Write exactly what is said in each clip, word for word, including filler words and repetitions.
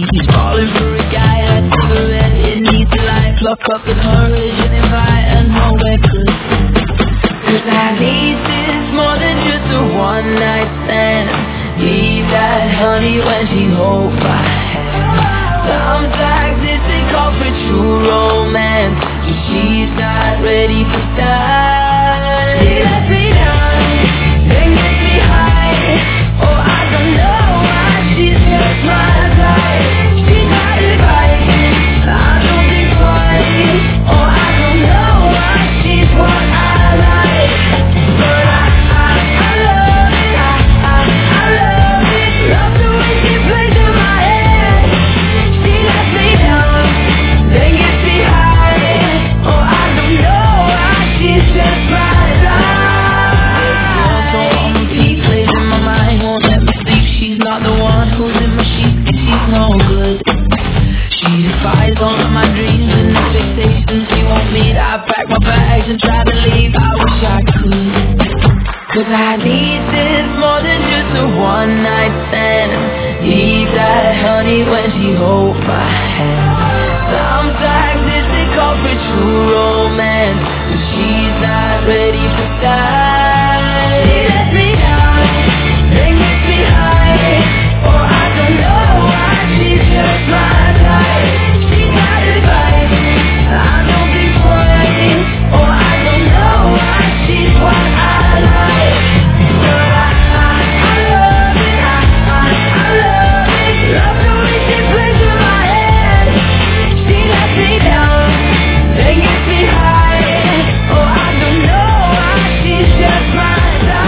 She's falling for a guy like cigarette. It needs a light, lock up in her religion, invite and nowhere good. Cause I need this more than just a one night stand. Need that honey when she holds my hand. Sometimes it's a call for true romance, but she's not ready to die. She lets me down, then gets me high. Oh, I don't know why she's just my type. She's not advice, I don't think twice. Oh, I don't know why she's what I like. But I, I, I love it, I, I, I love it. Love the way she plays in my head. She lets me down, then gets me high. Oh, I don't know why she's just my type. So on repeat, plays in my mind, won't let me sleep. She's not the one who's in my sheets, she's no good. She defies all of my dreams and expectations. She won't meet, I pack my bags and try to leave. I wish I could, cause I need this more than just a one night stand. Need that honey when she holds my hand. Sometimes it's a call for true romance, but she's not ready to die. She lets me down, then gets me high. Oh, I don't know why she's just my type. She got advice, I don't think twice. Oh, I don't know why she's what I like. But I, I, I love it, I, I, I love it. Love the way she plays with my head. She lets me down, then gets me high. Oh, I don't know why she's just my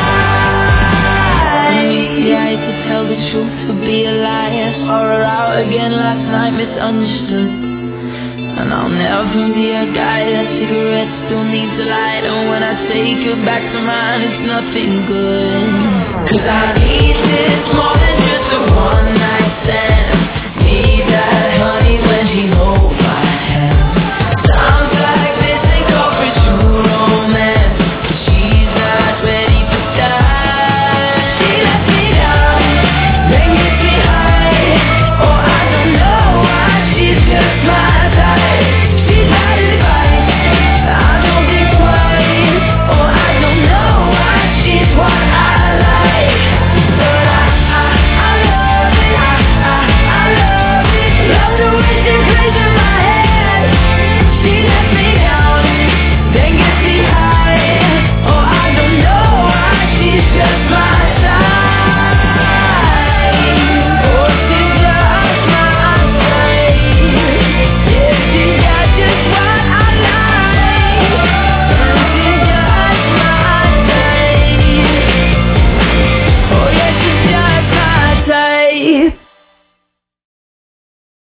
type. Yeah, I could tell the truth, could be a liar. Saw her out again last night, misunderstood. And I'll never be a guy that cigarette still needs a light. And when I take her back to mine, it's nothing good. Cause I need this more than just a one